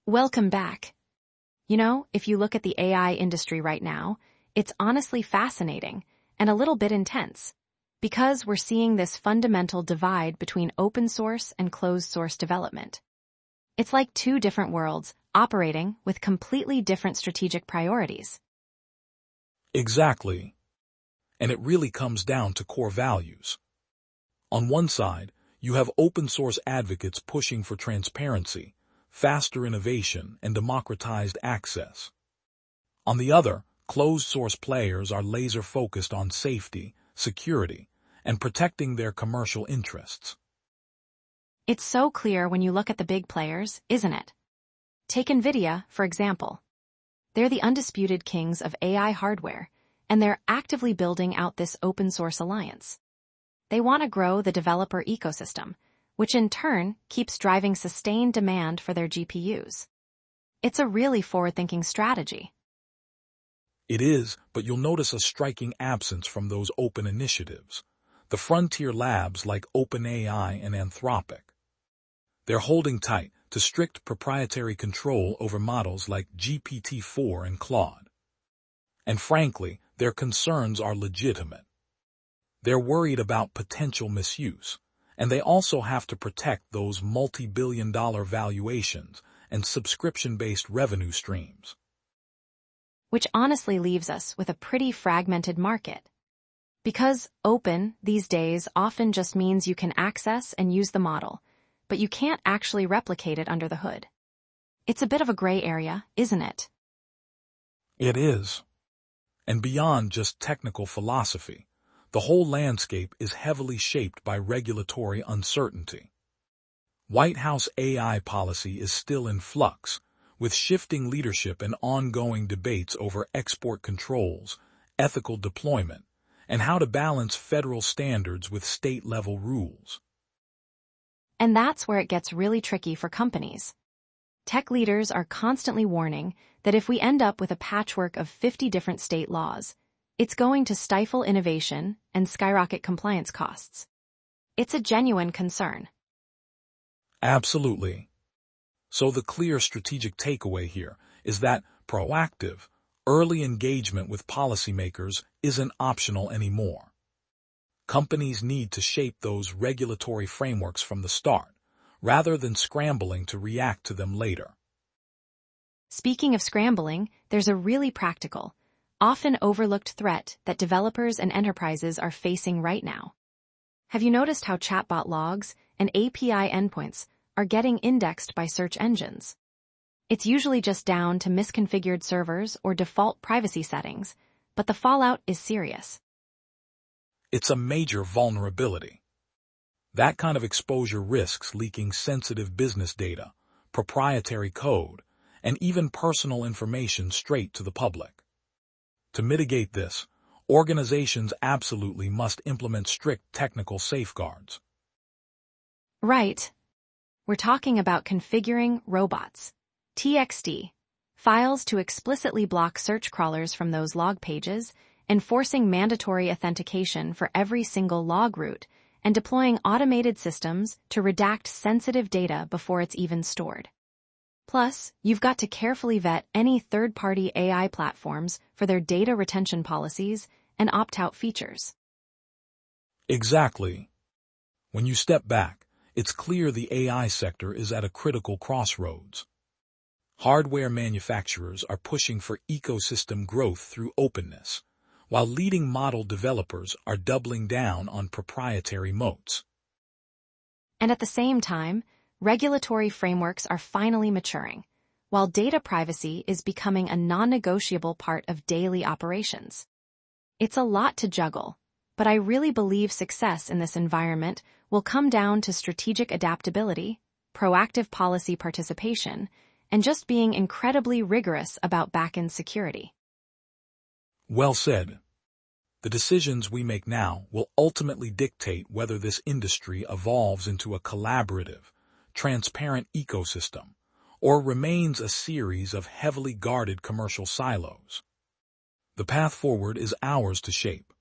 Welcome back. If you look at the AI industry right now, it's honestly fascinating and a little bit intense because we're seeing this fundamental divide between open source and closed source development. It's like two different worlds operating with completely different strategic priorities. Exactly. And it really comes down to core values. On one side, you have open source advocates pushing for transparency, faster innovation, and democratized access. On the other, closed-source players are laser-focused on safety, security, and protecting their commercial interests. It's so clear when you look at the big players, isn't it? Take NVIDIA, for example. They're the undisputed kings of AI hardware, and they're actively building out this open-source alliance. They want to grow the developer ecosystem, which in turn keeps driving sustained demand for their GPUs. It's a really forward-thinking strategy. It is, but you'll notice a striking absence from those open initiatives. The frontier labs like OpenAI and Anthropic. They're holding tight to strict proprietary control over models like GPT-4 and Claude. And frankly, their concerns are legitimate. They're worried about potential misuse, and they also have to protect those multi-billion-dollar valuations and subscription-based revenue streams. Which honestly leaves us with a pretty fragmented market. Because open, these days, often just means you can access and use the model, but you can't actually replicate it under the hood. It's a bit of a gray area, isn't it? It is. And beyond just technical philosophy, the whole landscape is heavily shaped by regulatory uncertainty. White House AI policy is still in flux, with shifting leadership and ongoing debates over export controls, ethical deployment, and how to balance federal standards with state-level rules. And that's where it gets really tricky for companies. Tech leaders are constantly warning that if we end up with a patchwork of 50 different state laws, it's going to stifle innovation and skyrocket compliance costs. It's a genuine concern. Absolutely. So the clear strategic takeaway here is that proactive, early engagement with policymakers isn't optional anymore. Companies need to shape those regulatory frameworks from the start, rather than scrambling to react to them later. Speaking of scrambling, there's a really practical, often overlooked threat that developers and enterprises are facing right now. Have you noticed how chatbot logs and API endpoints are getting indexed by search engines? It's usually just down to misconfigured servers or default privacy settings, but the fallout is serious. It's a major vulnerability. That kind of exposure risks leaking sensitive business data, proprietary code, and even personal information straight to the public. To mitigate this, organizations absolutely must implement strict technical safeguards. Right. We're talking about configuring robots, TXT, files to explicitly block search crawlers from those log pages, enforcing mandatory authentication for every single log route, and deploying automated systems to redact sensitive data before it's even stored. Plus, you've got to carefully vet any third-party AI platforms for their data retention policies and opt-out features. Exactly. When you step back, it's clear the AI sector is at a critical crossroads. Hardware manufacturers are pushing for ecosystem growth through openness, while leading model developers are doubling down on proprietary moats. And at the same time, regulatory frameworks are finally maturing, while data privacy is becoming a non-negotiable part of daily operations. It's a lot to juggle, but I really believe success in this environment will come down to strategic adaptability, proactive policy participation, and just being incredibly rigorous about back-end security. Well said. The decisions we make now will ultimately dictate whether this industry evolves into a collaborative, transparent ecosystem, or remains a series of heavily guarded commercial silos. The path forward is ours to shape.